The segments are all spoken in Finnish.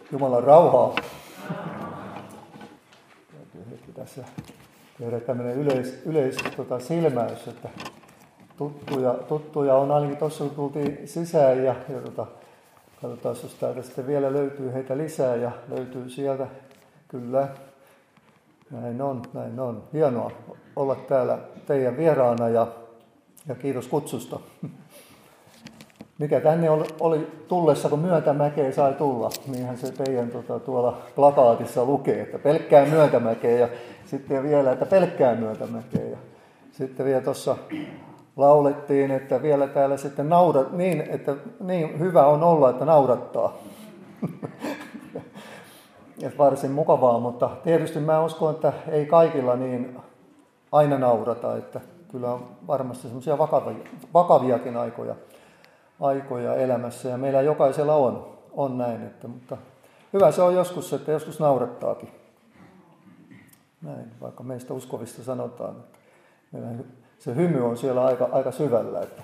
Jumalan rauhaa. Täytyy heti tässä tehdä tämmöinen silmäys, että tuttuja on ainakin tuossa, kun tultiin sisään ja katsotaan, jos täältä sitten vielä löytyy heitä lisää ja löytyy sieltä. Kyllä, näin on. Hienoa olla täällä teidän vieraana ja kiitos kutsusta. Mikä tänne oli tullessa, kun Myötämäkeen sai tulla, niinhän se teidän tuolla plakaatissa lukee, että pelkkää Myötämäkeen ja sitten vielä, että pelkkää Myötämäkeen. Ja sitten vielä tuossa laulettiin, että vielä täällä sitten että niin hyvä on olla, että naurattaa. Et varsin mukavaa, mutta tietysti mä uskon, että ei kaikilla niin aina naurata, että kyllä on varmasti semmoisia vakaviakin aikoja elämässä ja meillä jokaisella on näin, mutta hyvä se on joskus, että joskus naurattaakin. Näin, vaikka meistä uskovista sanotaan, että meillä se hymy on siellä aika syvällä. Että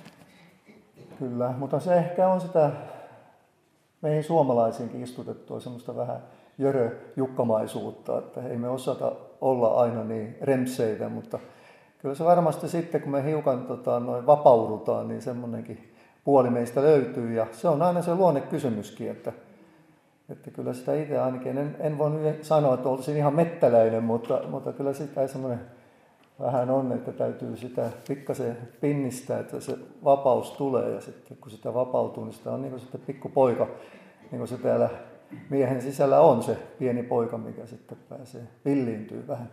kyllä, mutta se ehkä on sitä meihin suomalaisiinkin istutettua semmoista vähän jöröjukkamaisuutta, että ei me osata olla aina niin rempseitä, mutta kyllä se varmasti sitten, kun me hiukan noin vapaudutaan, niin semmoinenkin puoli meistä löytyy. Ja se on aina se luonnekysymyskin, että kyllä sitä itse ainakin, en voi sanoa, että olisin ihan mettäläinen, mutta kyllä sitä semmoinen vähän on, että täytyy sitä pikkasen pinnistää, että se vapaus tulee. Ja sitten kun sitä vapautuu, niin sitä on niin kuin sitten pikkupoika, niin kuin se täällä miehen sisällä on se pieni poika, mikä sitten pääsee villiintyy vähän.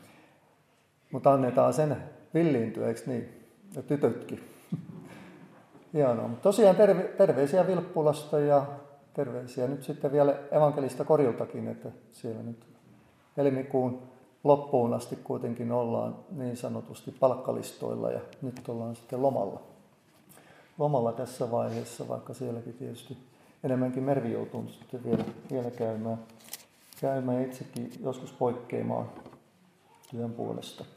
Mutta annetaan sen villiintyä, eikö niin? Ja tytötkin. Hienoa. Mutta tosiaan terveisiä Vilppulasta ja terveisiä nyt sitten vielä evankelista Koriltakin, että siellä nyt helmikuun loppuun asti kuitenkin ollaan niin sanotusti palkkalistoilla ja nyt ollaan sitten lomalla tässä vaiheessa, vaikka sielläkin tietysti enemmänkin Mervi joutuu sitten vielä käymään itsekin joskus poikkeamaan työn puolesta.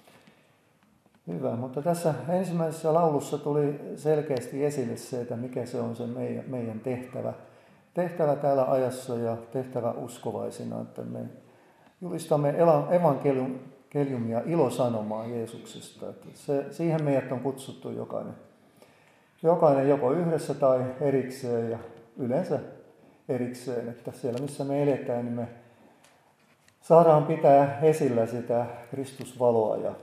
Hyvä, mutta tässä ensimmäisessä laulussa tuli selkeästi esille se, että mikä se on se meidän tehtävä täällä ajassa ja tehtävä uskovaisina, että me julistamme evankeliumia ilosanomaa Jeesuksesta. Että siihen meidät on kutsuttu jokainen joko yhdessä tai erikseen ja yleensä erikseen, että siellä missä me eletään, niin me saadaan pitää esillä sitä Kristusvaloa ja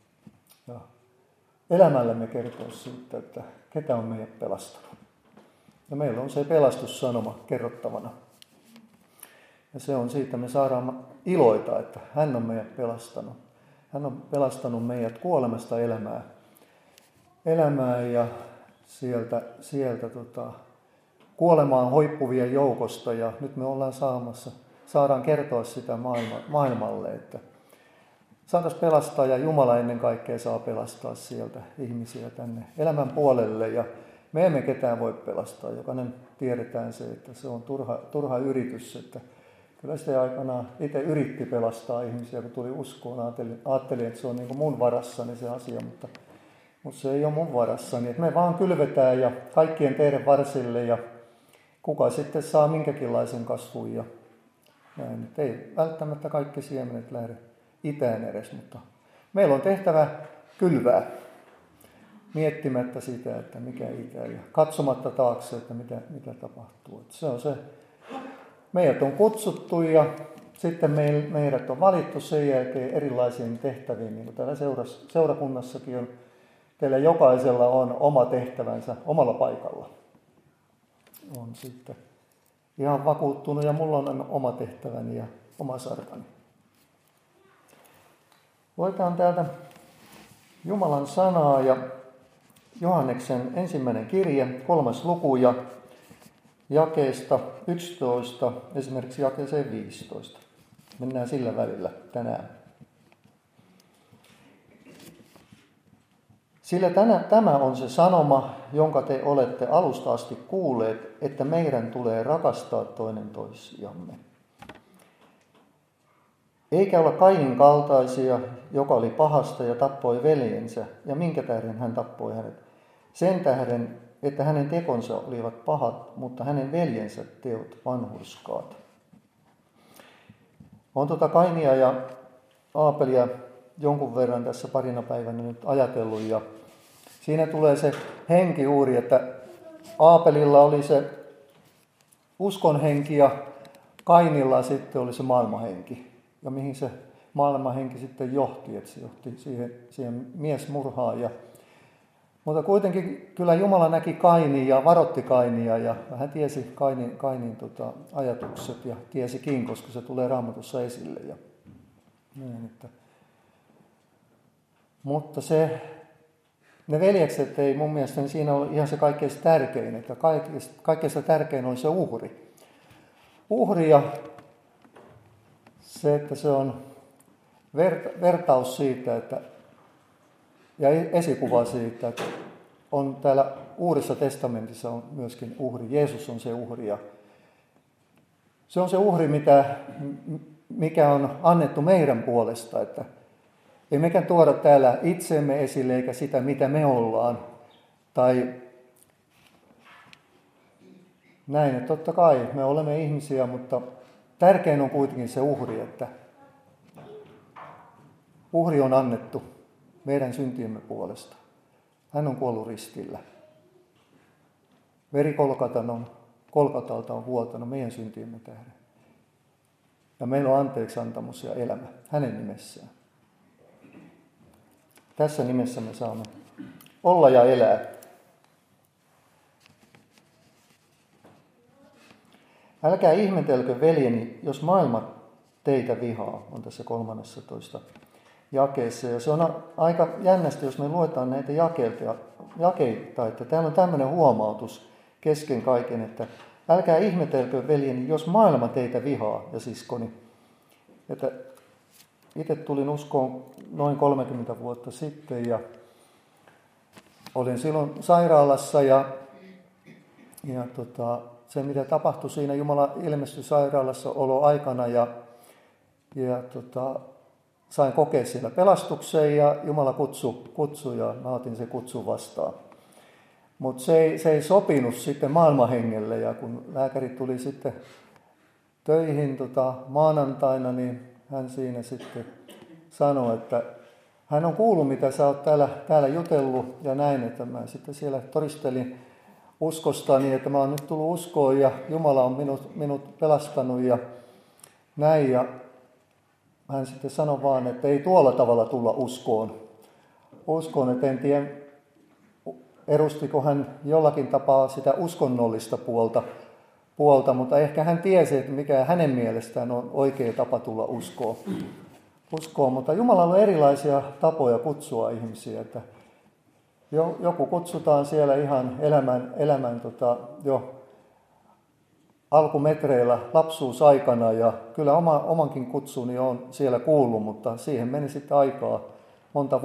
elämällämme kertoa siitä, että ketä on meidät pelastanut. Ja meillä on se pelastussanoma kerrottavana. Ja se on siitä, me saadaan iloita, että hän on meidät pelastanut. Hän on pelastanut meidät kuolemasta elämää ja sieltä kuolemaan hoippuvien joukosta. Ja nyt me ollaan saadaan kertoa sitä maailmalle, että saataisiin pelastaa ja Jumala ennen kaikkea saa pelastaa sieltä ihmisiä tänne elämän puolelle. Ja me emme ketään voi pelastaa. Jokainen tiedetään se, että se on turha yritys. Että kyllä sitä aikanaan itse yritti pelastaa ihmisiä, kun tuli uskoon. Ajattelin, että se on niin kuin mun varassani se asia, mutta se ei ole mun varassani. Että me vaan kylvetään ja kaikkien teidän varsille ja kuka sitten saa minkäkinlaisen kasvun. Ja näin. Et ei välttämättä kaikki siemenet lähde itään edes, mutta meillä on tehtävä kylvää miettimättä sitä, että mikä itää ja katsomatta taakse, että mitä tapahtuu. Että se on se. Meidät on kutsuttu ja sitten meidät on valittu sen jälkeen erilaisiin tehtäviin, niin kuin täällä seurakunnassakin on. Teillä jokaisella on oma tehtävänsä omalla paikalla. On sitten ihan vakuuttunut ja mulla on oma tehtäväni ja oma sarkani. Luetaan täältä Jumalan sanaa ja Johanneksen ensimmäinen kirje, 3. luku ja jakeesta 11, esimerkiksi jakeeseen 15. Mennään sillä välillä tänään. Sillä tämä on se sanoma, jonka te olette alusta asti kuulleet, että meidän tulee rakastaa toinen toisiamme. Eikä olla Kainin kaltaisia, joka oli pahasta ja tappoi veljensä, ja minkä tähden hän tappoi hänet? Sen tähden, että hänen tekonsa olivat pahat, mutta hänen veljensä teot vanhurskaat. Olen Kainia ja Aapelia jonkun verran tässä parina päivänä nyt ajatellut, ja siinä tulee se henki juuri, että Aapelilla oli se uskonhenki ja Kainilla sitten oli se maailmahenki. Ja mihin se maailmahenki sitten johti, että se johti siihen miesmurhaan. Mutta kuitenkin kyllä Jumala näki Kainin ja varotti Kainia ja hän tiesi Kainin ajatukset ja tiesikin, koska se tulee Raamatussa esille. Ja niin, että. Mutta ne veljekset ei mun mielestä siinä ole ihan se kaikkein tärkein, että kaikkein tärkein on se uhri. Uhri ja se, että se on vertaus siitä, ja esikuva siitä, että on täällä Uudessa testamentissa on myöskin uhri. Jeesus on se uhri. Ja se on se uhri, mikä on annettu meidän puolesta. Että ei mekään tuoda täällä itsemme esille eikä sitä, mitä me ollaan. Tai näin, että totta kai me olemme ihmisiä, mutta tärkein on kuitenkin se uhri, että uhri on annettu meidän syntiemme puolesta. Hän on kuollut ristillä. Veri Kolkatalta on vuotanut meidän syntiemme tähden. Ja meillä on anteeksiantamus ja elämä hänen nimessään. Tässä nimessä me saamme olla ja elää. Älkää ihmetelkö, veljeni, jos maailma teitä vihaa, on tässä 13. jakeessa. Ja se on aika jännästi, jos me luetaan näitä jakeita, että täällä on tämmöinen huomautus kesken kaiken, että älkää ihmetelkö, veljeni, jos maailma teitä vihaa, ja siskoni. Että itse tulin uskoon noin 30 vuotta sitten ja olin silloin sairaalassa ja se, mitä tapahtui siinä, Jumala ilmestyi sairaalassa oloaikana ja sain kokea siellä pelastukseen ja Jumala kutsui ja mä otin se kutsun vastaan. Mutta se ei sopinut sitten maailmanhengelle ja kun lääkäri tuli sitten töihin maanantaina, niin hän siinä sitten sanoi, että hän on kuullut, mitä sä oot täällä jutellut ja näin, että mä sitten siellä todistelin uskostani, että mä oon nyt tullut uskoon ja Jumala on minut pelastanut ja näin. Ja hän sitten sanoi vaan, että ei tuolla tavalla tulla uskoon. Uskoon, että en tiedä, edustiko hän jollakin tapaa sitä uskonnollista puolta, mutta ehkä hän tiesi, että mikä hänen mielestään on oikea tapa tulla uskoon. Mutta Jumalalla on erilaisia tapoja kutsua ihmisiä, että joku kutsutaan siellä ihan elämän jo alkumetreillä lapsuusaikana ja kyllä omankin kutsuni on siellä kuullut, mutta siihen meni sitten aikaa monta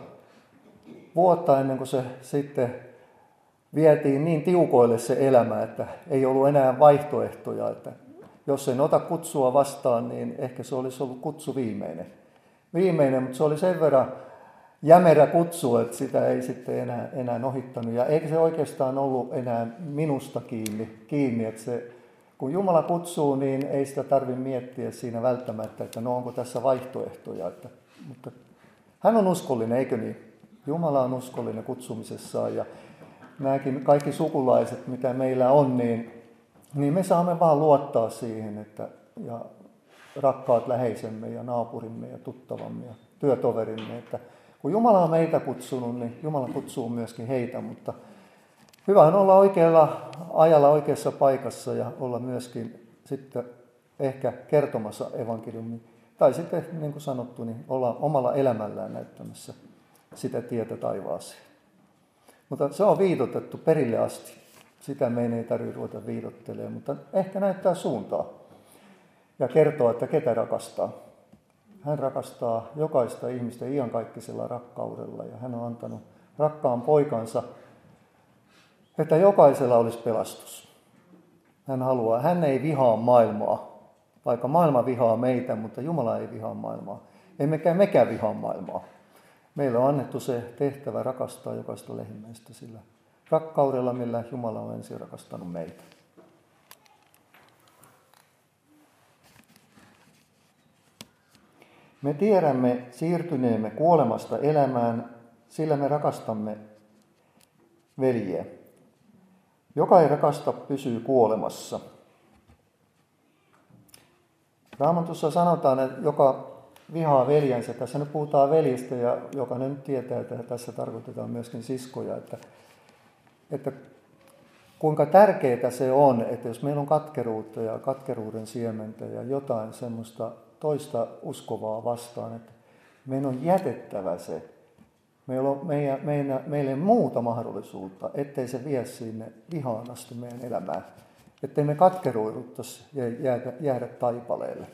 vuotta ennen kuin se sitten vietiin niin tiukoille se elämä, että ei ollut enää vaihtoehtoja, että jos en ota kutsua vastaan, niin ehkä se olisi ollut kutsu viimeinen, mutta se oli sen verran jämerä kutsu, että sitä ei sitten enää ohittanut. Ja eikä se oikeastaan ollut enää minusta kiinni että kun Jumala kutsuu, niin ei sitä tarvitse miettiä siinä välttämättä, että no onko tässä vaihtoehtoja. Mutta hän on uskollinen, eikö niin? Jumala on uskollinen kutsumisessaan ja nämäkin kaikki sukulaiset, mitä meillä on, niin me saamme vaan luottaa siihen, ja rakkaat läheisemme ja naapurimme ja tuttavamme ja työtoverimme, että kun Jumala on meitä kutsunut, niin Jumala kutsuu myöskin heitä, mutta hyvä on olla oikealla ajalla oikeassa paikassa ja olla myöskin sitten ehkä kertomassa evankeliumia. Tai sitten, niin kuin sanottu, niin olla omalla elämällään näyttämässä sitä tietä taivaaseen. Mutta se on viitotettu perille asti. Sitä meidän ei tarvitse ruveta viitottelemaan, mutta ehkä näyttää suuntaa ja kertoa, että ketä rakastaa. Hän rakastaa jokaista ihmistä iankaikkisella rakkaudella ja hän on antanut rakkaan poikansa, että jokaisella olisi pelastus. Hän ei vihaa maailmaa, vaikka maailma vihaa meitä, mutta Jumala ei vihaa maailmaa. Emmekä mekään vihaa maailmaa. Meillä on annettu se tehtävä rakastaa jokaista lähimmäistä sillä rakkaudella, millä Jumala on ensin rakastanut meitä. Me tiedämme siirtyneemme kuolemasta elämään, sillä me rakastamme veljeä. Joka ei rakasta, pysyy kuolemassa. Raamatussa sanotaan, että joka vihaa veljensä, tässä nyt puhutaan veljestä ja jokainen nyt tietää, että tässä tarkoitetaan myöskin siskoja, että kuinka tärkeää se on, että jos meillä on katkeruutta ja katkeruuden siementä ja jotain semmoista toista uskovaa vastaan, että meidän on jätettävä se. Meillä ei muuta mahdollisuutta, ettei se vie sinne vihaan asti meidän elämään. Ettei me katkeruiduttaisi ja jäädä taipaleelle.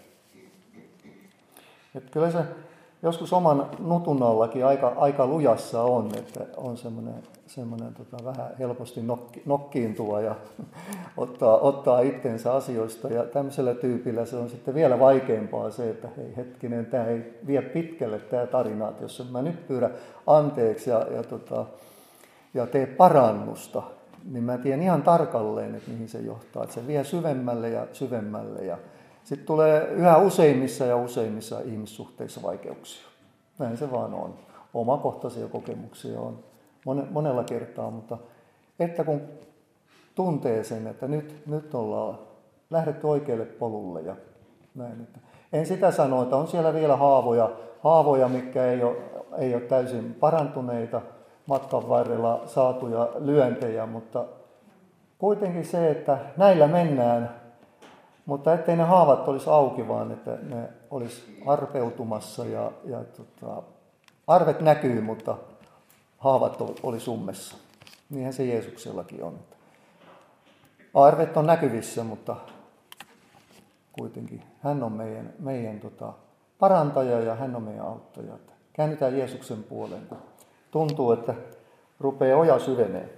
Että kyllä se joskus oman nutun allakin aika lujassa on, että on semmoinen vähän helposti nokkiintuva ja ottaa itsensä asioista. Ja tämmöisellä tyypillä se on sitten vielä vaikeampaa se, että hei hetkinen, tämä ei vie pitkälle tämä tarina. Että jos mä nyt pyydän anteeksi ja tee parannusta, niin mä tiedän ihan tarkalleen, että mihin se johtaa. Että se vie syvemmälle ja syvemmälle ja sitten tulee yhä useimmissa ihmissuhteissa vaikeuksia. Näin se vaan on. Omakohtaisia kokemuksia on monella kertaa, mutta että kun tuntee sen, että nyt ollaan lähdetty oikealle polulle ja näin. Että en sitä sano, että on siellä vielä haavoja mitkä ei ole täysin parantuneita, matkan varrella saatuja lyöntejä, mutta kuitenkin se, että näillä mennään, mutta ettei ne haavat olisi auki, vaan että ne olisi arpeutumassa ja arvet näkyy, mutta haavat oli summessa. Niinhän se Jeesuksellakin on. Arvet on näkyvissä, mutta kuitenkin hän on meidän parantaja ja hän on meidän auttaja. Käännytään Jeesuksen puoleen, kun tuntuu, että rupeaa oja syvenee.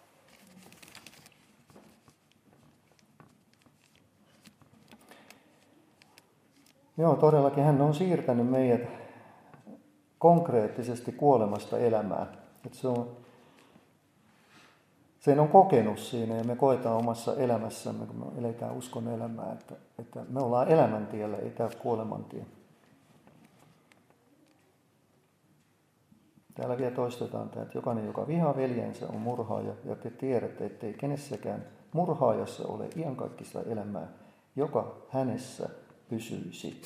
Joo, todellakin hän on siirtänyt meidät konkreettisesti kuolemasta elämään. Että sen on kokenut siinä ja me koetaan omassa elämässämme, kun me eletään uskon elämää, että me ollaan elämäntiellä, ei tämä kuolemantie. Täällä vielä toistetaan tämä, että jokainen, joka vihaa veljensä, on murhaaja, ja te tiedätte, ettei kenessäkään murhaajassa ole iankaikkista elämää, joka hänessä pysyisi.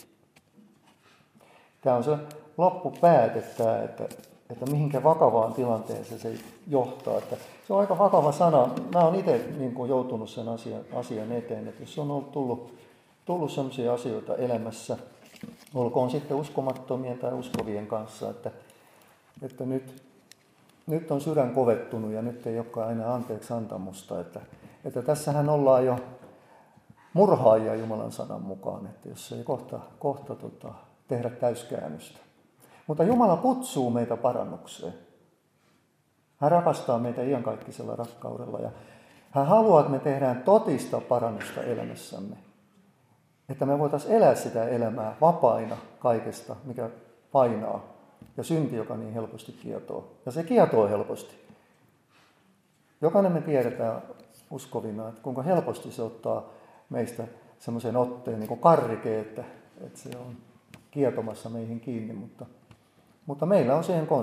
Tämä on se loppupääte, että mihinkä vakavaan tilanteeseen se johtaa. Että se on aika vakava sana. Mä oon itse joutunut sen asian eteen, että jos on tullut sellaisia asioita elämässä, olkoon sitten uskomattomien tai uskovien kanssa, että nyt on sydän kovettunut ja nyt ei olekaan enää anteeksi antamusta. Että tässähän ollaan jo murhaajia Jumalan sanan mukaan, että jos ei kohta tehdä täyskäännöstä. Mutta Jumala kutsuu meitä parannukseen. Hän rakastaa meitä iankaikkisella rakkaudella ja hän haluaa, että me tehdään totista parannusta elämässämme. Että me voitaisiin elää sitä elämää vapaina kaikesta, mikä painaa. Ja synti, joka niin helposti kietoo. Ja se kietoo helposti. Jokainen me tiedetään uskovina, että kuinka helposti se ottaa meistä semmoisen otteen niin kuin karrike, että se on kietomassa meihin kiinni. Mutta meillä on siihen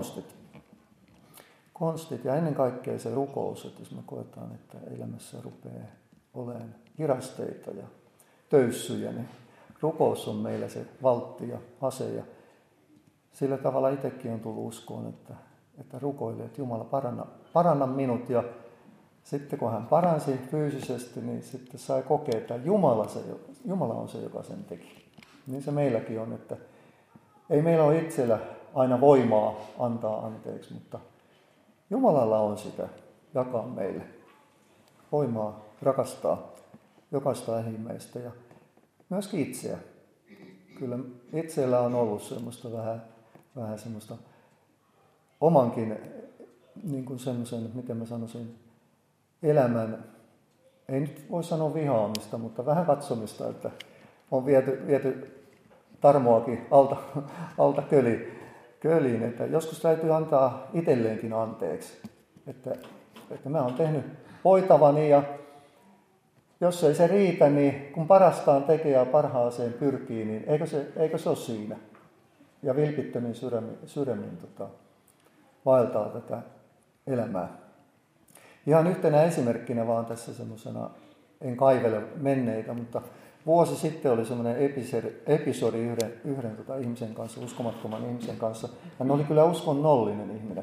konstit ja ennen kaikkea se rukous, että jos me koetaan, että elämässä rupeaa olemaan hirasteita ja töyssyjä, niin rukous on meillä se valtti ja ase. Ja sillä tavalla itsekin on tullut uskoon, että rukoilee, että Jumala paranna minut. Ja sitten kun hän paransi fyysisesti, niin sitten sai kokea, että Jumala on se, joka sen teki. Niin se meilläkin on, että ei meillä ole itsellä aina voimaa antaa anteeksi, mutta Jumalalla on sitä jakaa meille. Voimaa rakastaa jokaista lähimmäistä ja myöskin itseä. Kyllä itsellä on ollut semmoista vähän semmoista omankin niin kuin semmoisen, miten mä sanoisin, elämän, ei nyt voi sanoa vihaamista, mutta vähän katsomista, että on viety tarmoakin alta köliin, että joskus täytyy antaa itselleenkin anteeksi, että että mä oon tehnyt voitavani ja jos ei se riitä, niin kun parastaan tekee ja parhaaseen pyrkii, niin eikö se ole siinä? Ja vilpittömin sydämin vaeltaa tätä elämää. Ihan yhtenä esimerkkinä vaan tässä semmoisena, en kaivele menneitä, mutta vuosi sitten oli semmoinen episodi yhden ihmisen kanssa, uskomattoman ihmisen kanssa. Hän oli kyllä uskonnollinen ihminen.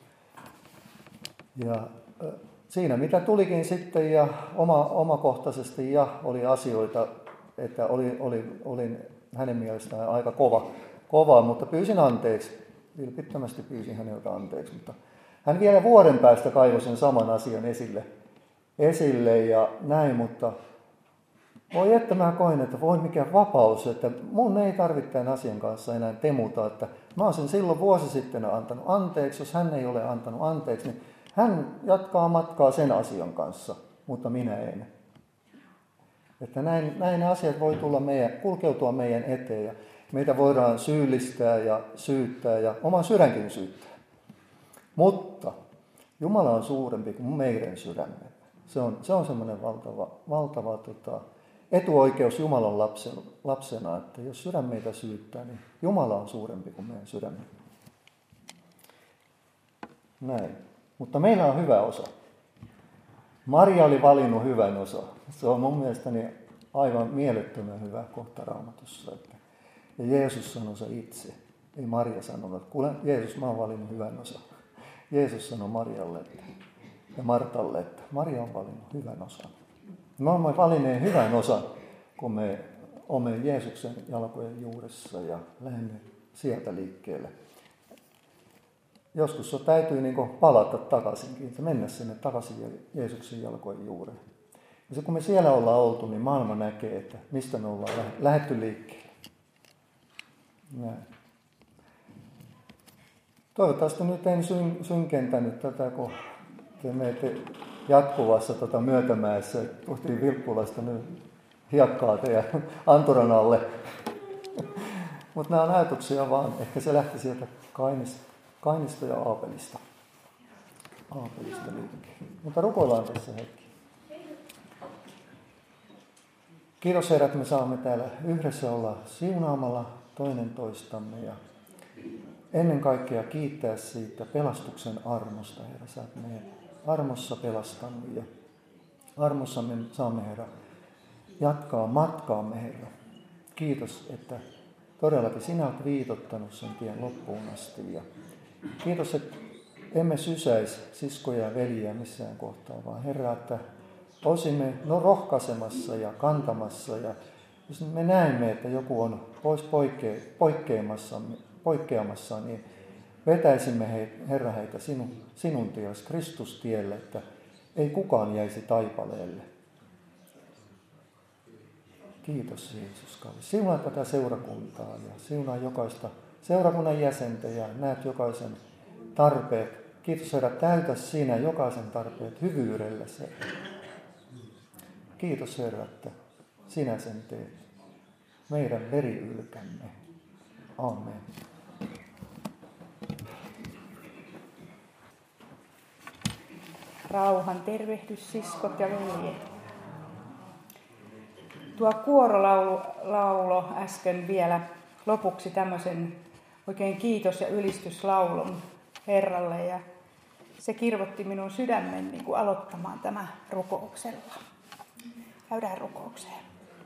Ja siinä mitä tulikin sitten ja omakohtaisesti ja oli asioita, että olin hänen mielestään aika kova, mutta pyysin anteeksi. Vilpittömästi pyysin häneltä anteeksi, mutta hän vielä vuoden päästä kaivoi sen saman asian esille ja näin, mutta voi että mä koin, että voi mikä vapaus, että mun ei tarvitse tämän asian kanssa enää temuta, että mä olisin silloin vuosi sitten antanut anteeksi, jos hän ei ole antanut anteeksi, niin hän jatkaa matkaa sen asian kanssa, mutta minä en. Että näin ne asiat voi kulkeutua meidän eteen ja meitä voidaan syyllistää ja syyttää ja oma sydänkin syyttää. Mutta Jumala on suurempi kuin meidän sydämemme. Se on semmoinen valtava etuoikeus Jumalan lapsena, että jos sydän meitä syyttää, niin Jumala on suurempi kuin meidän sydämemme. Näin. Mutta meillä on hyvä osa. Maria oli valinnut hyvän osan. Se on mun mielestäni aivan mielettömän hyvä kohta Raamatussa. Ja Jeesus sanoi se itse. Ei Maria sanonut, että kuule Jeesus, mä oon valinnut hyvän osan. Jeesus sanoi Marialle ja Martalle, että Maria on valinnut hyvän osan. Me olemme valinneet hyvän osan, kun me olemme Jeesuksen jalkojen juuressa ja lähdemme sieltä liikkeelle. Joskus täytyy niin palata takaisinkin, että mennä sinne takaisin Jeesuksen jalkojen juureen. Ja kun me siellä ollaan oltu, niin maailma näkee, että mistä me ollaan lähdetty liikkeelle. Näin. Toivottavasti nyt en synkentänyt tätä, kun te menette jatkuvassa myötämäessä. Tuhtiin Vilppulasta nyt hiekkaa teidän anturan alle. Mutta nämä on ajatuksia vaan. Ehkä se lähti sieltä Kainista ja Aapelista. Mutta rukoillaan tässä hetki. Kiitos Herra, että me saamme täällä yhdessä olla siunaamalla toinen toistamme ja ennen kaikkea kiittää siitä pelastuksen armosta, Herra. Sä oot meidän armossa pelastanut ja armossa me saamme, Herra, jatkaa matkaamme, Herra. Kiitos, että todellakin sinä olet viitottanut sen tien loppuun asti. Ja kiitos, että emme sysäisi siskoja ja veljiä missään kohtaa, vaan Herra, että olisimme rohkaisemassa ja kantamassa. Ja jos me näemme, että joku on pois poikkeamassa, niin vetäisimme Herra heitä sinun tiesi, Kristustielle, että ei kukaan jäisi taipaleelle. Sinä Jeesus, kallis. Siunaa tätä seurakuntaa ja siunaa jokaista seurakunnan jäsentä ja näet jokaisen tarpeet. Kiitos Herra, täytä sinä jokaisen tarpeet hyvyydellä se. Kiitos Herra, että sinä sen teet. Meidän veriylkämme. Amen. Rauhan tervehdys, siskot ja veljet. Tuo kuorolaulo äsken vielä lopuksi tämmöisen oikein kiitos- ja ylistyslaulun Herralle. Ja se kirvoitti minun sydämen niin kuin aloittamaan tämä rukouksella. Käydään rukoukseen.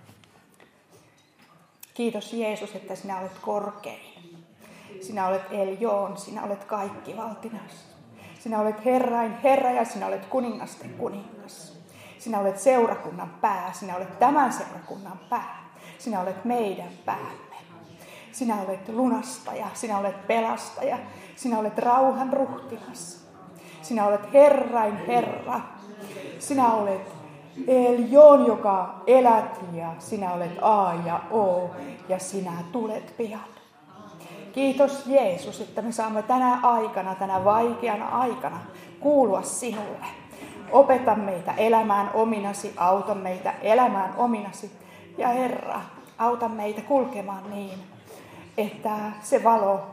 Kiitos Jeesus, että sinä olet korkein. Sinä olet Eljoon, sinä olet kaikkivaltias. Sinä olet Herrain Herra ja sinä olet kuningasten kuningas. Sinä olet seurakunnan pää, sinä olet tämän seurakunnan pää. Sinä olet meidän päämme. Sinä olet lunastaja, sinä olet pelastaja, sinä olet rauhan ruhtinas. Sinä olet Herrain Herra. Sinä olet Eljoon, joka elät ja sinä olet A ja O ja sinä tulet pian. Kiitos Jeesus, että me saamme tänä aikana, tänä vaikeana aikana kuulua sinulle. Opeta meitä elämään ominasi, auta meitä elämään ominasi. Ja Herra, auta meitä kulkemaan niin, että se valo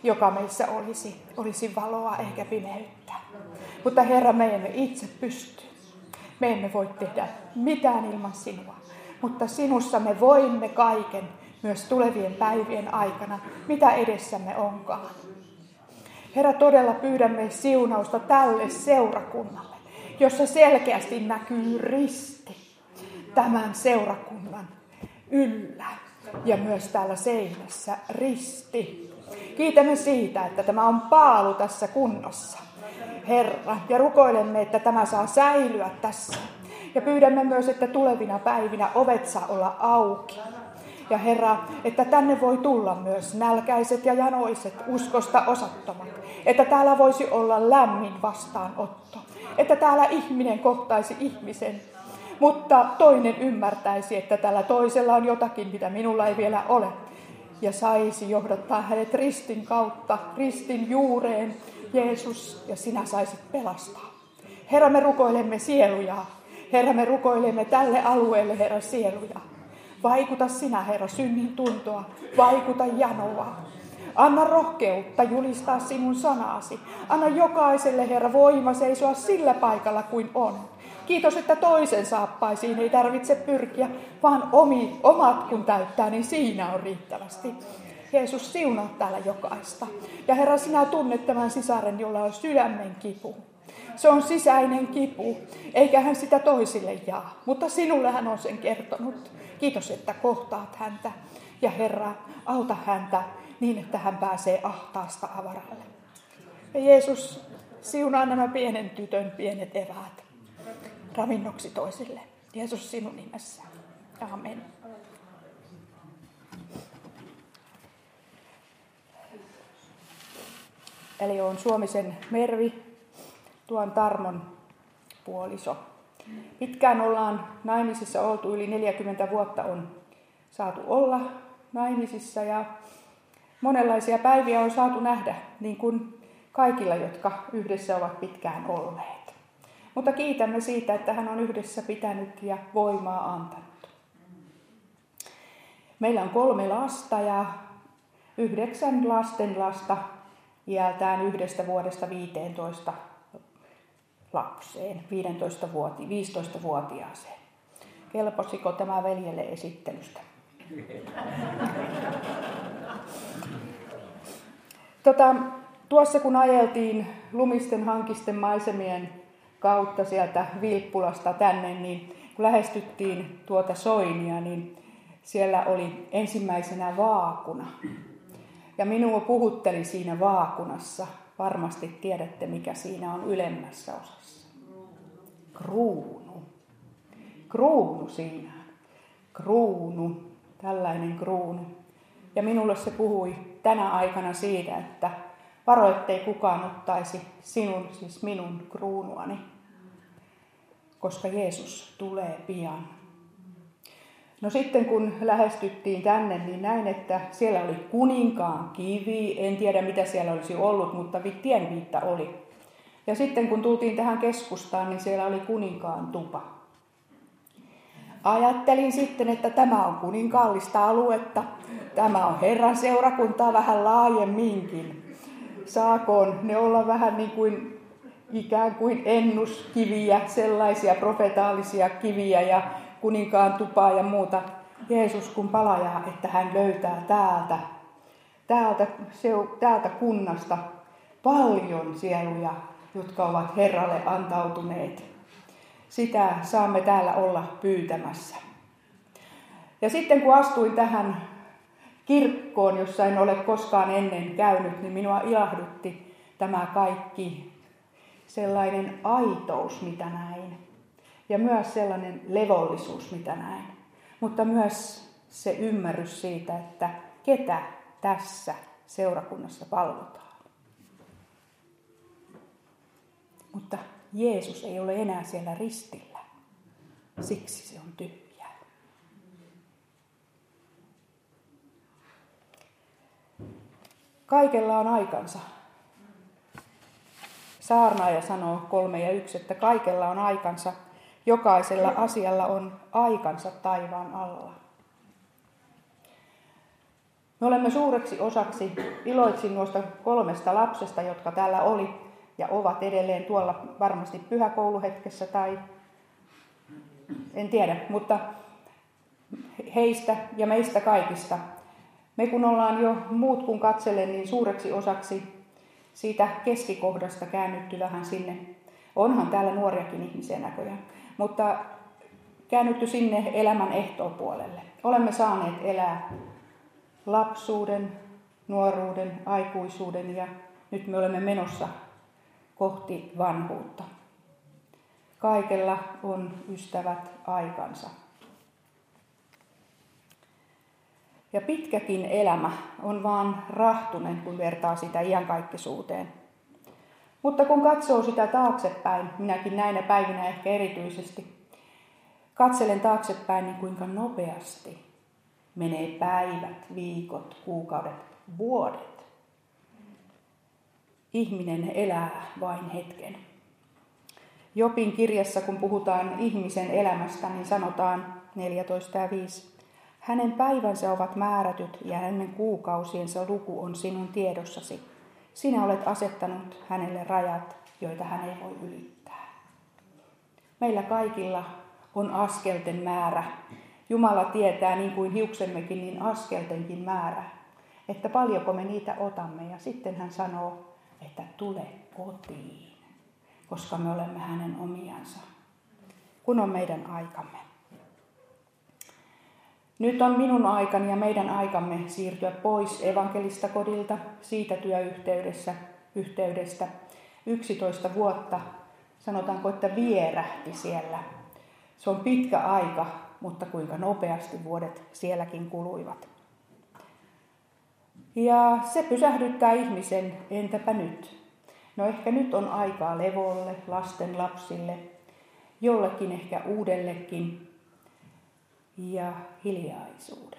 joka meissä olisi valoa eikä pimeyttä. Mutta Herra, me emme itse pysty. Me emme voi tehdä mitään ilman sinua. Mutta sinussa me voimme kaiken myös tulevien päivien aikana, mitä edessämme onkaan. Herra, todella pyydämme siunausta tälle seurakunnalle, jossa selkeästi näkyy risti tämän seurakunnan yllä ja myös täällä seinässä risti. Kiitämme siitä, että tämä on paalu tässä kunnossa, Herra, ja rukoilemme, että tämä saa säilyä tässä. Ja pyydämme myös, että tulevina päivinä ovet saa olla auki. Ja Herra, että tänne voi tulla myös nälkäiset ja janoiset, uskosta osattomat. Että täällä voisi olla lämmin vastaanotto. Että täällä ihminen kohtaisi ihmisen. Mutta toinen ymmärtäisi, että tällä toisella on jotakin, mitä minulla ei vielä ole. Ja saisi johdattaa hänet ristin kautta, ristin juureen, Jeesus, ja sinä saisit pelastaa. Herra, me rukoilemme sieluja. Herra, me rukoilemme tälle alueelle, Herra, sieluja. Vaikuta sinä, Herra, synnin tuntoa. Vaikuta janoa. Anna rohkeutta julistaa sinun sanasi. Anna jokaiselle, Herra, voima seisoa sillä paikalla kuin on. Kiitos, että toisen saappaisiin ei tarvitse pyrkiä, vaan omat kun täyttää, niin siinä on riittävästi. Jeesus, siunaa täällä jokaista. Ja Herra, sinä tunnet tämän sisaren, jolla on sydämen kipu. Se on sisäinen kipu, eikä hän sitä toisille jaa, mutta sinulle hän on sen kertonut. Kiitos, että kohtaat häntä. Ja Herra, auta häntä niin, että hän pääsee ahtaasta avaralle. Ja Jeesus, siunaa nämä pienen tytön pienet eväät ravinnoksi toisille. Jeesus, sinun nimessä. Amen. Eli on Suomisen Mervi, tuon Tarmon puoliso. Pitkään ollaan naimisissa oltu, yli 40 vuotta on saatu olla naimisissa ja monenlaisia päiviä on saatu nähdä, niin kuin kaikilla, jotka yhdessä ovat pitkään olleet. Mutta kiitämme siitä, että hän on yhdessä pitänyt ja voimaa antanut. Meillä on 3 lasta ja 9 lastenlasta iältään 1 vuodesta 15 lapseen, 15-vuotiaaseen. Kelposiko tämä veljelle esittelystä? Tuossa kun ajeltiin lumisten hankisten maisemien kautta sieltä Vilppulasta tänne, niin kun lähestyttiin tuota Soinia, niin siellä oli ensimmäisenä vaakuna. Ja minua puhutteli siinä vaakunassa. Varmasti tiedätte, mikä siinä on ylemmässä osassa. Kruunu. Kruunu siinä. Kruunu. Tällainen kruunu. Ja minulle se puhui tänä aikana siitä, että varo, ettei kukaan ottaisi sinun, siis minun kruunuani. Koska Jeesus tulee pian. No sitten kun lähestyttiin tänne, niin näin, että siellä oli kuninkaan kivi. En tiedä mitä siellä olisi ollut, mutta tienviitta oli. Ja sitten kun tultiin tähän keskustaan, niin siellä oli kuninkaan tupa. Ajattelin sitten, että tämä on kuninkaallista aluetta. Tämä on Herran seurakuntaa vähän laajemminkin. Saakoon ne olla vähän niin kuin ikään kuin ennuskiviä, sellaisia profetaalisia kiviä ja kuninkaan tupaa ja muuta. Jeesus kun palajaa, että hän löytää täältä kunnasta paljon sieluja, jotka ovat Herralle antautuneet. Sitä saamme täällä olla pyytämässä. Ja sitten kun astuin tähän kirkkoon, jossa en ole koskaan ennen käynyt, niin minua ilahdutti tämä kaikki sellainen aitous, mitä näin. Ja myös sellainen levollisuus, mitä näin. Mutta myös se ymmärrys siitä, että ketä tässä seurakunnassa palvotaan. Mutta Jeesus ei ole enää siellä ristillä. Siksi se on tyhjä. Kaikella on aikansa. Saarnaaja sanoo 3:1, että kaikella on aikansa. Jokaisella asialla on aikansa taivaan alla. Me olemme suureksi osaksi, iloitsin noista 3 lapsesta, jotka täällä oli ja ovat edelleen tuolla varmasti pyhäkouluhetkessä tai en tiedä, mutta heistä ja meistä kaikista. Me kun ollaan jo muut kun katsellen, niin suureksi osaksi siitä keskikohdasta käännytty vähän sinne. Onhan täällä nuoriakin ihmisiä näköjään, mutta käännytty sinne elämän ehtoopuolelle. Olemme saaneet elää lapsuuden, nuoruuden, aikuisuuden ja nyt me olemme menossa kohti vanhuutta. Kaikella on ystävät aikansa. Ja pitkäkin elämä on vaan rahtunen, kun vertaa sitä iankaikkisuuteen. Mutta kun katsoo sitä taaksepäin, minäkin näinä päivinä ehkä erityisesti, katselen taaksepäin, niin kuinka nopeasti menee päivät, viikot, kuukaudet, vuodet. Ihminen elää vain hetken. Jobin kirjassa, kun puhutaan ihmisen elämästä, niin sanotaan 14:5. Hänen päivänsä ovat määrätyt ja hänen kuukausiensa luku on sinun tiedossasi. Sinä olet asettanut hänelle rajat, joita hän ei voi ylittää. Meillä kaikilla on askelten määrä. Jumala tietää, niin kuin hiuksemmekin, niin askeltenkin määrä, että paljonko me niitä otamme. Ja sitten hän sanoo, että tule kotiin, koska me olemme hänen omiansa, kun on meidän aikamme. Nyt on minun aikani ja meidän aikamme siirtyä pois evankelistakodilta siitä työyhteydestä. 11 vuotta, sanotaanko, että vierähti siellä. Se on pitkä aika, mutta kuinka nopeasti vuodet sielläkin kuluivat. Ja se pysähdyttää ihmisen, entäpä nyt? No ehkä nyt on aikaa levolle, lasten lapsille, jollekin ehkä uudellekin ja hiljaisuudelle.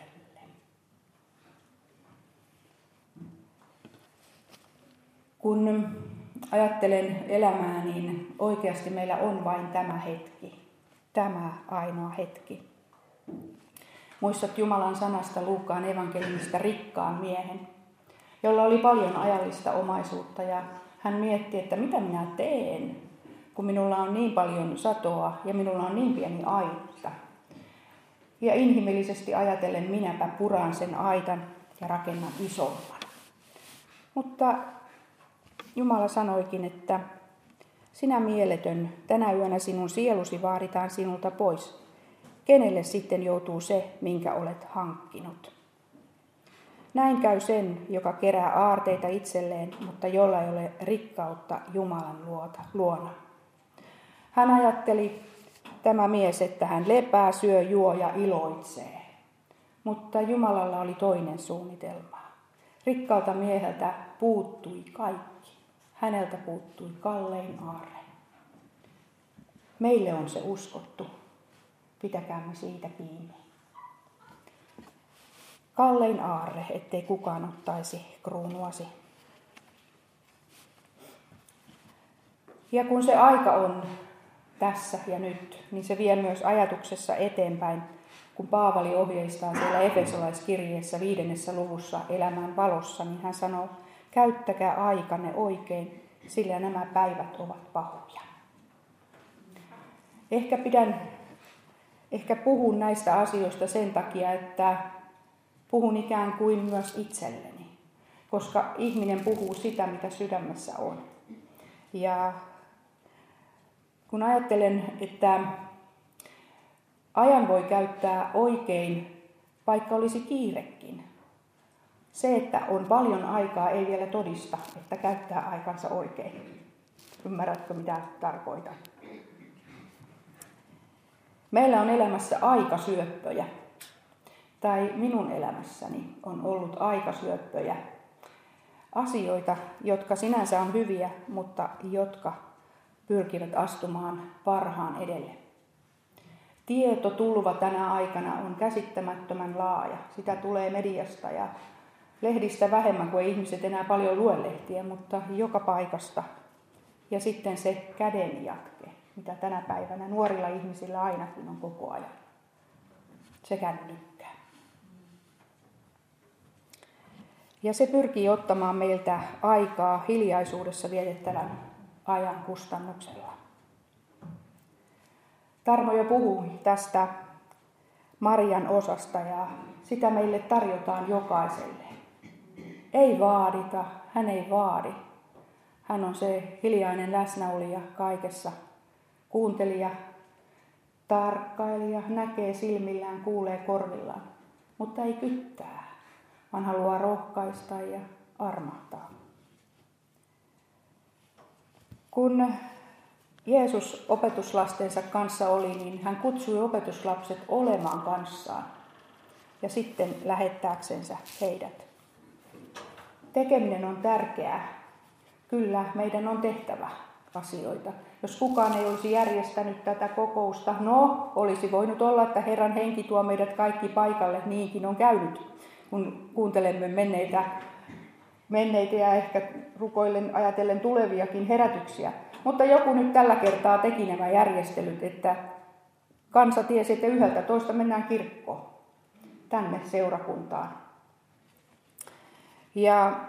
Kun ajattelen elämää, niin oikeasti meillä on vain tämä hetki, tämä ainoa hetki. Muistat Jumalan sanasta Luukkaan evankeliumista rikkaan miehen, jolla oli paljon ajallista omaisuutta ja hän mietti, että mitä minä teen, kun minulla on niin paljon satoa ja minulla on niin pieni aitta. Ja inhimillisesti ajatellen minäpä puran sen aitan ja rakennan isomman. Mutta Jumala sanoikin, että sinä mieletön, tänä yönä sinun sielusi vaaditaan sinulta pois. Kenelle sitten joutuu se, minkä olet hankkinut? Näin käy sen, joka kerää aarteita itselleen, mutta jolla ei ole rikkautta Jumalan luona. Hän ajatteli, tämä mies, että hän lepää, syö, juo ja iloitsee. Mutta Jumalalla oli toinen suunnitelma. Rikkaalta mieheltä puuttui kaikki. Häneltä puuttui kallein aarre. Meille on se uskottu. Pitäkäämme siitä kiinni. Kallein aarre, ettei kukaan ottaisi kruunuasi. Ja kun se aika on tässä ja nyt, niin se vie myös ajatuksessa eteenpäin, kun Paavali ohjeistaa siellä Efesolaiskirjeessä 5. luvussa elämään valossa, niin hän sanoo, käyttäkää aikanne oikein, sillä nämä päivät ovat pahoja. Ehkä puhun näistä asioista sen takia, että puhun ikään kuin myös itselleni, koska ihminen puhuu sitä, mitä sydämessä on. Ja kun ajattelen, että ajan voi käyttää oikein, vaikka olisi kiirekin. Se, että on paljon aikaa, ei vielä todista, että käyttää aikansa oikein. Ymmärrätkö, mitä tarkoitan? Meillä on elämässä aikasyöppöjä. Tai minun elämässäni on ollut aikasyöppöjä. Asioita, jotka sinänsä on hyviä, mutta jotka pyrkivät astumaan parhaan edelle. Tietotulva tänä aikana on käsittämättömän laaja. Sitä tulee mediasta ja lehdistä vähemmän, kun ei ihmiset enää paljon lue lehtiä, mutta joka paikasta. Ja sitten se kädenjatke, mitä tänä päivänä nuorilla ihmisillä ainakin on koko ajan. Se kännykkää. Ja se pyrkii ottamaan meiltä aikaa hiljaisuudessa vietettävän ajan kustannuksella. Tarmo jo puhui tästä Marian osasta ja sitä meille tarjotaan jokaiselle. Ei vaadita, hän ei vaadi. Hän on se hiljainen läsnäolija kaikessa. Kuuntelija, tarkkailija, näkee silmillään, kuulee korvillaan, mutta ei kyttää, vaan haluaa rohkaista ja armahtaa. Kun Jeesus opetuslastensa kanssa oli, niin hän kutsui opetuslapset olemaan kanssaan ja sitten lähettääksensä heidät. Tekeminen on tärkeää. Kyllä, meidän on tehtävä asioita. Jos kukaan ei olisi järjestänyt tätä kokousta, olisi voinut olla, että Herran henki tuo meidät kaikki paikalle. Niinkin on käynyt, kun kuuntelemme menneitä ja ehkä rukoillen ajatellen tuleviakin herätyksiä. Mutta joku nyt tällä kertaa teki nämä järjestelyt, että kansa tiesi, että 11 mennään kirkkoon, tänne seurakuntaan. Ja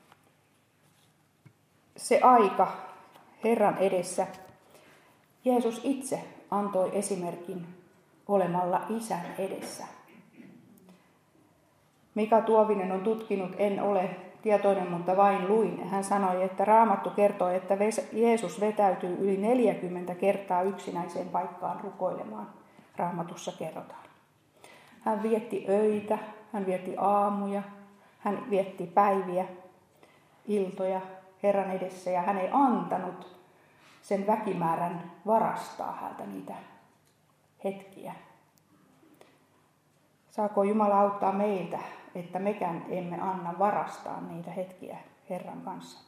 se aika Herran edessä, Jeesus itse antoi esimerkin olemalla Isän edessä. Mika Tuovinen on tutkinut, en ole tietoinen, mutta vain luin. Hän sanoi, että Raamattu kertoo, että Jeesus vetäytyy yli 40 kertaa yksinäiseen paikkaan rukoilemaan. Raamatussa kerrotaan. Hän vietti öitä, hän vietti aamuja, hän vietti päiviä, iltoja Herran edessä ja hän ei antanut sen väkimäärän varastaa häntä niitä hetkiä. Saako Jumala auttaa meitä, että mekään emme anna varastaa niitä hetkiä Herran kanssa?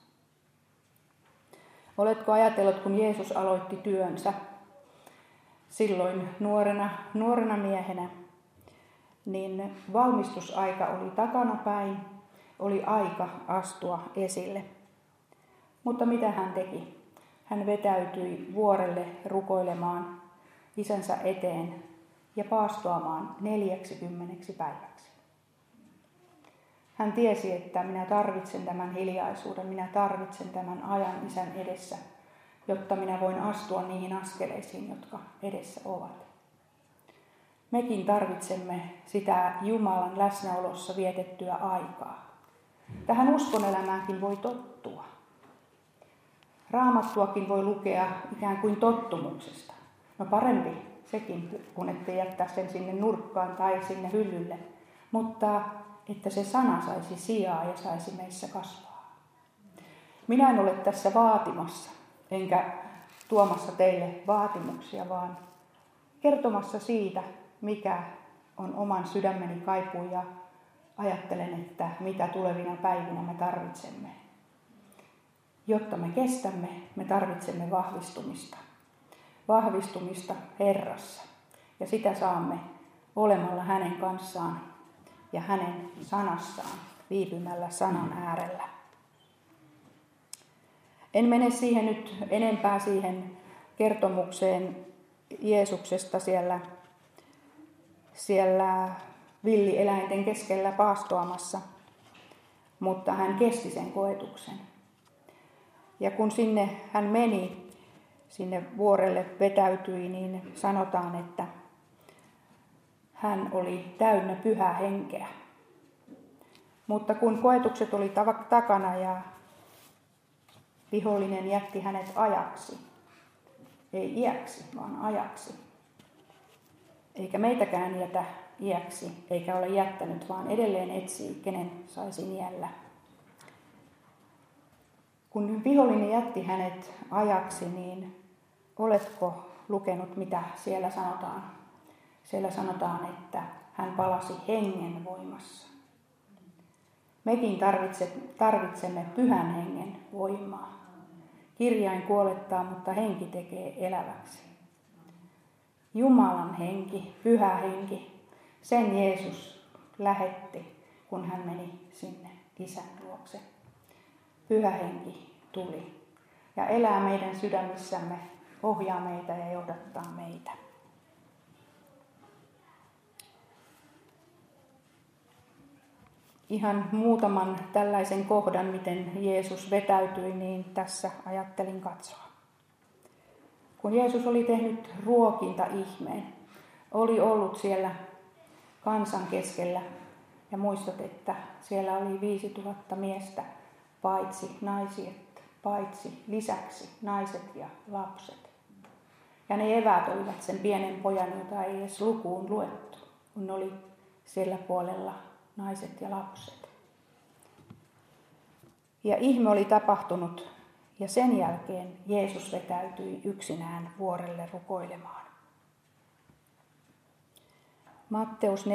Oletko ajatellut, kun Jeesus aloitti työnsä silloin nuorena miehenä, niin valmistusaika oli takanapäin, oli aika astua esille. Mutta mitä hän teki? Hän vetäytyi vuorelle rukoilemaan isänsä eteen ja paastoamaan 40 päiväksi. Hän tiesi, että minä tarvitsen tämän hiljaisuuden, minä tarvitsen tämän ajan isän edessä, jotta minä voin astua niihin askeleisiin, jotka edessä ovat. Mekin tarvitsemme sitä Jumalan läsnäolossa vietettyä aikaa. Tähän uskonelämäänkin voi tottua. Raamattuakin voi lukea ikään kuin tottumuksesta. No parempi sekin, kun ette jättää sen sinne nurkkaan tai sinne hyllylle, mutta että se sana saisi sijaa ja saisi meissä kasvaa. Minä en ole tässä vaatimassa, enkä tuomassa teille vaatimuksia, vaan kertomassa siitä, mikä on oman sydämeni kaipuu ja ajattelen, että mitä tulevina päivinä me tarvitsemme. Jotta me kestämme, me tarvitsemme vahvistumista. Vahvistumista Herrassa. Ja sitä saamme olemalla hänen kanssaan ja hänen sanassaan, viipymällä sanan äärellä. En mene siihen nyt enempää siihen kertomukseen Jeesuksesta siellä villieläinten keskellä paastoamassa, mutta hän kesti sen koetuksen. Ja kun hän meni, sinne vuorelle vetäytyi, niin sanotaan, että hän oli täynnä pyhää henkeä. Mutta kun koetukset oli takana ja vihollinen jätti hänet ajaksi, ei iäksi, vaan ajaksi, eikä meitäkään jätä iäksi, eikä ole jättänyt, vaan edelleen etsii, kenen saisi niellä. Kun vihollinen jätti hänet ajaksi, niin oletko lukenut, mitä siellä sanotaan? Siellä sanotaan, että hän palasi hengen voimassa. Mekin tarvitsemme pyhän hengen voimaa. Kirjain kuolettaa, mutta henki tekee eläväksi. Jumalan henki, pyhä henki, sen Jeesus lähetti, kun hän meni sinne Isän luokse. Pyhä henki tuli ja elää meidän sydämissämme, ohjaa meitä ja johdattaa meitä. ihan muutaman tällaisen kohdan, miten Jeesus vetäytyi, niin tässä ajattelin katsoa. Kun Jeesus oli tehnyt ruokinta-ihmeen, oli ollut siellä kansan keskellä, ja muistat, että siellä oli 5000 miestä, lisäksi naiset ja lapset. Ja ne eväät olivat sen pienen pojan, jota ei edes lukuun luettu, kun oli siellä puolella naiset ja lapset. Ja ihme oli tapahtunut, ja sen jälkeen Jeesus vetäytyi yksinään vuorelle rukoilemaan. Matteus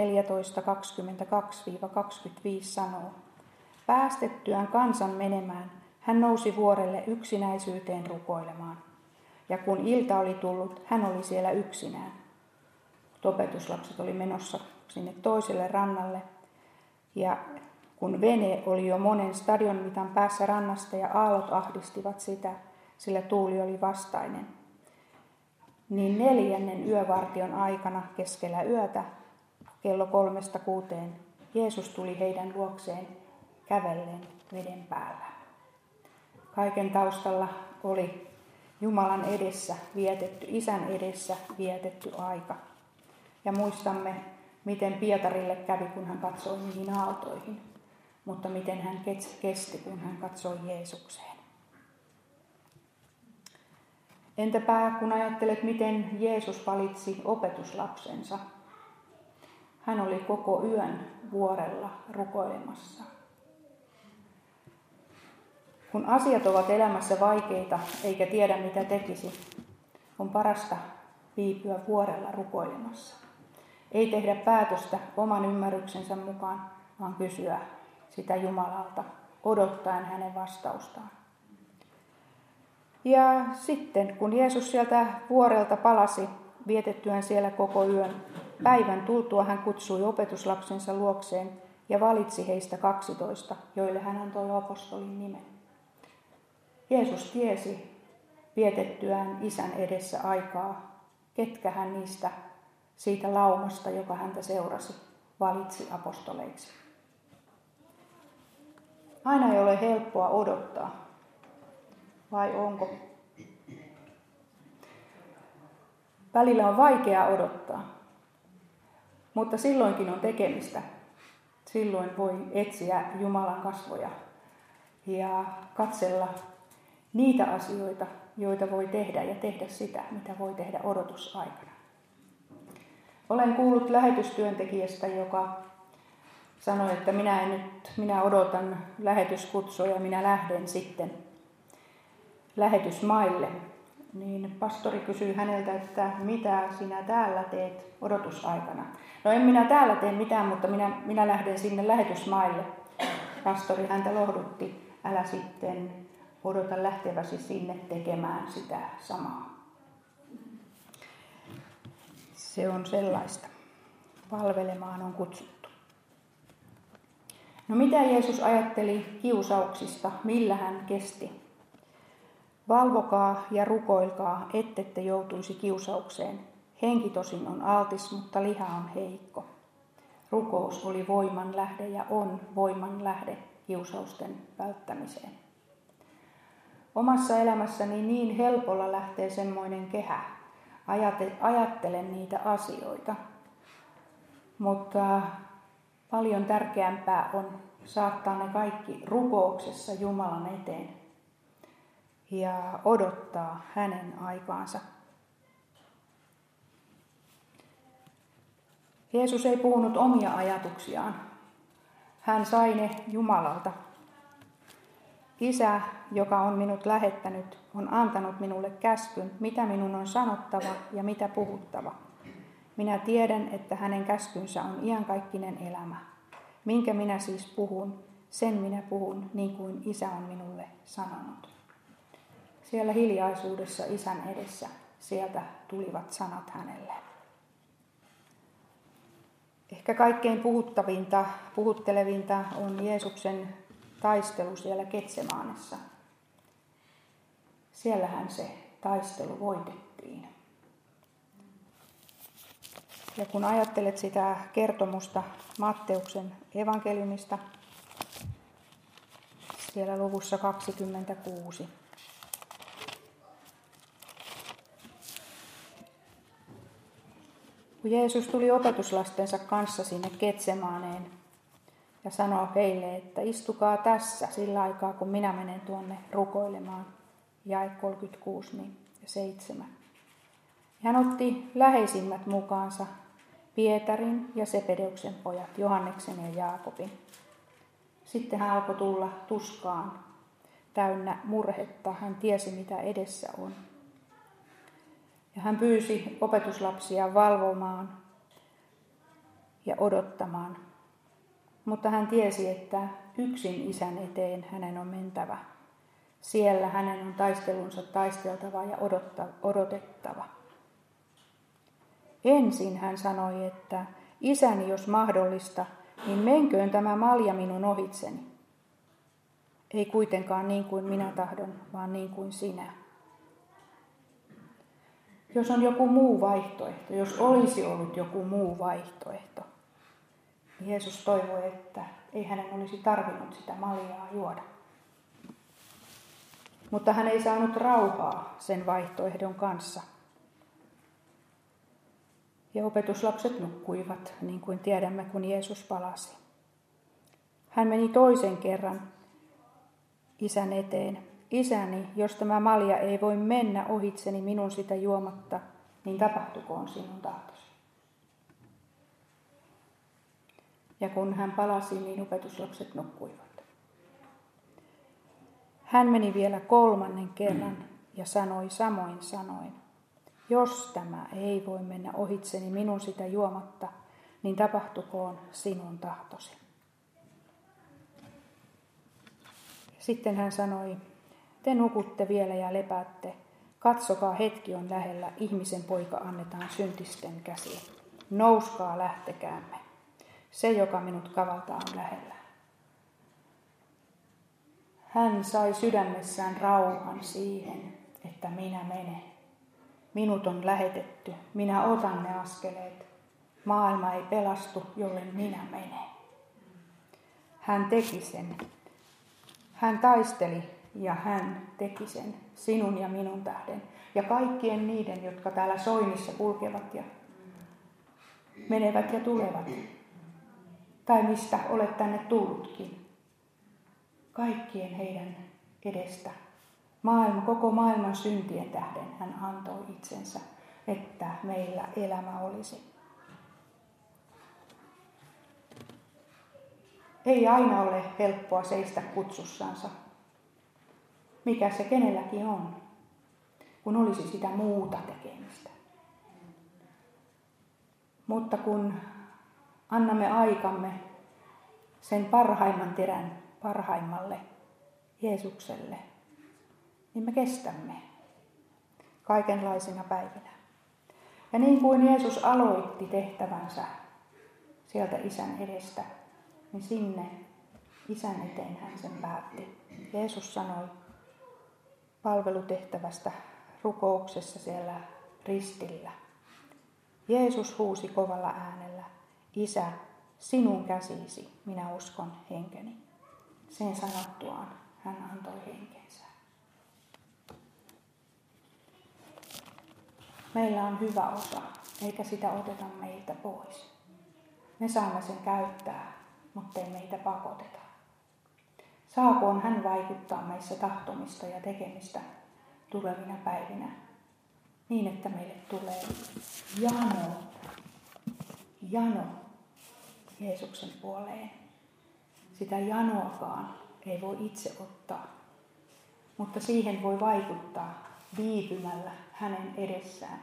14:22-25 sanoo, päästettyään kansan menemään, hän nousi vuorelle yksinäisyyteen rukoilemaan. Ja kun ilta oli tullut, hän oli siellä yksinään. Opetuslapset oli menossa sinne toiselle rannalle. Ja kun vene oli jo monen stadionmitan päässä rannasta ja aallot ahdistivat sitä, sillä tuuli oli vastainen, niin 4. yövartion aikana keskellä yötä, kello 3-6, Jeesus tuli heidän luokseen kävellen veden päällä. Kaiken taustalla oli Jumalan edessä vietetty, Isän edessä vietetty aika. Ja muistamme, miten Pietarille kävi, kun hän katsoi niihin aaltoihin, mutta miten hän kesti, kun hän katsoi Jeesukseen. Entäpä kun ajattelet, miten Jeesus valitsi opetuslapsensa? Hän oli koko yön vuorella rukoilemassa. Kun asiat ovat elämässä vaikeita eikä tiedä mitä tekisi, on parasta viipyä vuorella rukoilemassa. Ei tehdä päätöstä oman ymmärryksensä mukaan, vaan kysyä sitä Jumalalta, odottaen hänen vastaustaan. Ja sitten, kun Jeesus sieltä vuorelta palasi, vietettyään siellä koko yön, päivän tultua hän kutsui opetuslapsensa luokseen ja valitsi heistä 12, joille hän antoi apostolin nimen. Jeesus tiesi vietettyään Isän edessä aikaa, ketkä hän niistä siitä laumasta, joka häntä seurasi, valitsi apostoleiksi. Aina ei ole helppoa odottaa, vai onko? Välillä on vaikea odottaa, mutta silloinkin on tekemistä. Silloin voi etsiä Jumalan kasvoja ja katsella niitä asioita, joita voi tehdä ja tehdä sitä, mitä voi tehdä odotusaikana. Olen kuullut lähetystyöntekijästä, joka sanoi, että minä odotan lähetyskutsua ja minä lähden sitten lähetysmaille. Niin pastori kysyi häneltä, että mitä sinä täällä teet odotusaikana. No en minä täällä tee mitään, mutta minä lähden sinne lähetysmaille. Pastori häntä lohdutti, älä sitten odota lähteväsi sinne tekemään sitä samaa. Se on sellaista. Palvelemaan on kutsuttu. No mitä Jeesus ajatteli kiusauksista, millä hän kesti? Valvokaa ja rukoilkaa, ettette joutuisi kiusaukseen. Henki tosin on altis, mutta liha on heikko. Rukous oli voiman lähde ja on voiman lähde kiusausten välttämiseen. Omassa elämässäni niin helpolla lähtee semmoinen kehä. Ajattelen niitä asioita, mutta paljon tärkeämpää on saattaa ne kaikki rukouksessa Jumalan eteen ja odottaa hänen aikaansa. Jeesus ei puhunut omia ajatuksiaan. Hän sai ne Jumalalta. Isä, joka on minut lähettänyt, on antanut minulle käskyn, mitä minun on sanottava ja mitä puhuttava. Minä tiedän, että hänen käskynsä on iankaikkinen elämä. Minkä minä siis puhun, sen minä puhun niin kuin Isä on minulle sanonut. Siellä hiljaisuudessa Isän edessä, sieltä tulivat sanat hänelle. Ehkä kaikkein puhuttelevinta on Jeesuksen taistelu siellä Getsemanessa. Siellähän se taistelu voitettiin. Ja kun ajattelet sitä kertomusta Matteuksen evankeliumista, siellä luvussa 26. Kun Jeesus tuli opetuslastensa kanssa sinne Getsemaneen ja sanoi heille, että istukaa tässä sillä aikaa, kun minä menen tuonne rukoilemaan, jae 36 ja 7. Hän otti läheisimmät mukaansa, Pietarin ja Sepedeuksen pojat, Johanneksen ja Jaakobin. Sitten hän alkoi tulla tuskaan, täynnä murhetta. Hän tiesi, mitä edessä on. Ja hän pyysi opetuslapsia valvomaan ja odottamaan. Mutta hän tiesi, että yksin Isän eteen hänen on mentävä. Siellä hänen on taistelunsa taisteltava ja odotettava. Ensin hän sanoi, että Isäni, jos mahdollista, niin menköön tämä malja minun ohitseni. Ei kuitenkaan niin kuin minä tahdon, vaan niin kuin sinä. Jos on joku muu vaihtoehto, jos olisi ollut joku muu vaihtoehto, niin Jeesus toivoi, että ei hänen olisi tarvinnut sitä maljaa juoda. Mutta hän ei saanut rauhaa sen vaihtoehdon kanssa. Ja opetuslapset nukkuivat, niin kuin tiedämme, kun Jeesus palasi. Hän meni toisen kerran Isän eteen. Isäni, jos tämä malja ei voi mennä ohitseni minun sitä juomatta, niin tapahtukoon sinun tahtosi. Ja kun hän palasi, niin opetuslapset nukkuivat. Hän meni vielä kolmannen kerran ja sanoi samoin sanoin. Jos tämä ei voi mennä ohitseni minun sitä juomatta, niin tapahtukoon sinun tahtosi. Sitten hän sanoi, te nukutte vielä ja lepäätte. Katsokaa, hetki on lähellä, ihmisen poika annetaan syntisten käsiin. Nouskaa, lähtekäämme. Se, joka minut kavaltaa, on lähellä. Hän sai sydämessään rauhan siihen, että minä menen. Minut on lähetetty, minä otan ne askeleet. Maailma ei pelastu, jolle minä menen. Hän teki sen. Hän taisteli ja hän teki sen sinun ja minun tähden. Ja kaikkien niiden, jotka täällä Soinissa kulkevat ja menevät ja tulevat. Tai mistä olet tänne tullutkin. Kaikkien heidän edestä. Koko maailman syntien tähden hän antoi itsensä, että meillä elämä olisi. Ei aina ole helppoa seistä kutsussansa, mikä se kenelläkin on, kun olisi sitä muuta tekemistä. Mutta kun annamme aikamme sen parhaimman terän parhaimmalle Jeesukselle, niin me kestämme kaikenlaisina päivinä. Ja niin kuin Jeesus aloitti tehtävänsä sieltä Isän edestä, niin sinne Isän eteen hän sen päätti. Jeesus sanoi palvelutehtävästä rukouksessa siellä ristillä. Jeesus huusi kovalla äänellä, Isä, sinun käsisi minä uskon henkeni. Sen sanottuaan hän antoi henkensä. Meillä on hyvä osa, eikä sitä oteta meiltä pois. Me saamme sen käyttää, mutta ei meitä pakoteta. Saakoon hän vaikuttaa meissä tahtomista ja tekemistä tulevina päivinä, niin että meille tulee jano Jeesuksen puoleen. Sitä janoakaan ei voi itse ottaa, mutta siihen voi vaikuttaa viipymällä hänen edessään.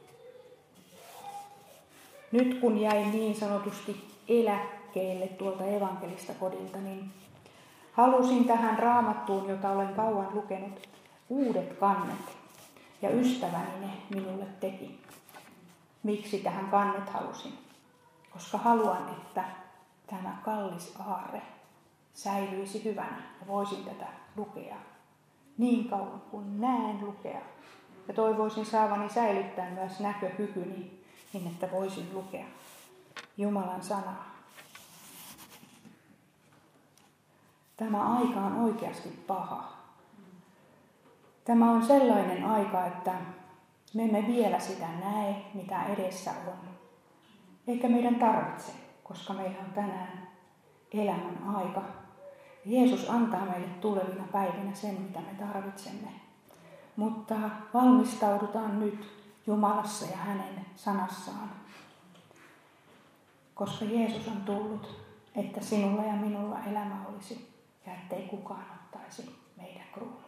Nyt kun jäin niin sanotusti eläkkeelle tuolta evankelista kodilta, niin halusin tähän Raamattuun, jota olen kauan lukenut, uudet kannet. Ja ystäväni ne minulle teki. Miksi tähän kannet halusin? Koska haluan, että tämä kallis aarre säilyisi hyvänä ja voisin tätä lukea niin kauan kuin näen lukea. Ja toivoisin saavani säilyttää myös näkökykyni niin, että voisin lukea Jumalan sanaa. Tämä aika on oikeasti paha. Tämä on sellainen aika, että me emme vielä sitä näe, mitä edessä on. Eikä meidän tarvitse, koska meillä on tänään elämän aika. Jeesus antaa meille tulevina päivinä sen, mitä me tarvitsemme. Mutta valmistaudutaan nyt Jumalassa ja hänen sanassaan. Koska Jeesus on tullut, että sinulla ja minulla elämä olisi ja ettei kukaan ottaisi meidän kruunuamme.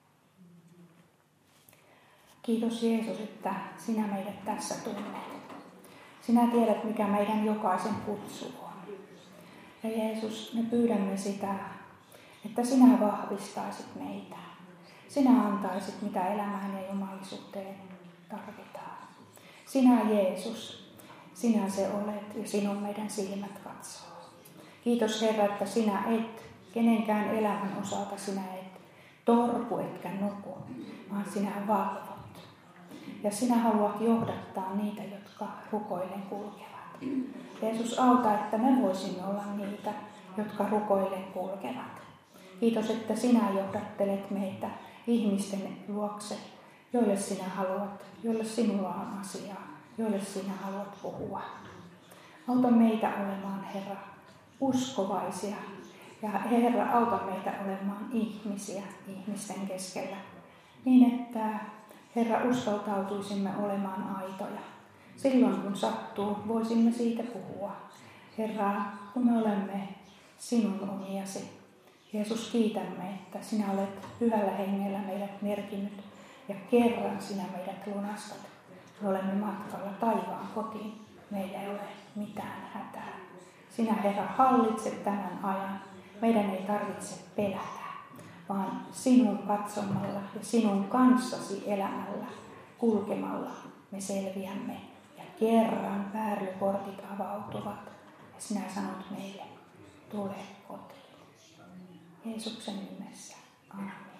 Kiitos Jeesus, että sinä meidät tässä tunnet. Sinä tiedät, mikä meidän jokaisen kutsu on. Ja Jeesus, me pyydämme sitä, että sinä vahvistaisit meitä. Sinä antaisit, mitä elämään ja jumalisuuteen tarvitaan. Sinä Jeesus, sinä se olet ja sinun meidän silmät katsoo. Kiitos Herra, että sinä et kenenkään elämän osalta, sinä et torpu etkä nuku, vaan sinä valvot. Ja sinä haluat johdattaa niitä, jotka rukoillen kulkevat. Jeesus, auta, että me voisimme olla niitä, jotka rukoillen kulkevat. Kiitos, että sinä johdattelet meitä ihmisten luokse, joille sinä haluat, joille sinulla on asiaa, joille sinä haluat puhua. Auta meitä olemaan, Herra, uskovaisia. Ja Herra, auta meitä olemaan ihmisiä ihmisten keskellä. Niin, että Herra, uskaltautuisimme olemaan aitoja. Silloin kun sattuu, voisimme siitä puhua. Herra, kun me olemme sinun omiasi. Jeesus, kiitämme, että sinä olet hyvällä hengellä meidät merkinnyt ja kerran sinä meidät lunastat. Me olemme matkalla taivaan kotiin. Meillä ei ole mitään hätää. Sinä, Herra, hallitset tämän ajan. Meidän ei tarvitse pelätä, vaan sinun katsomalla ja sinun kanssasi elämällä, kulkemalla me selviämme. Ja kerran pääryportit avautuvat ja sinä sanot meille, tule kotiin. Jeesuksen nimessä. Amen.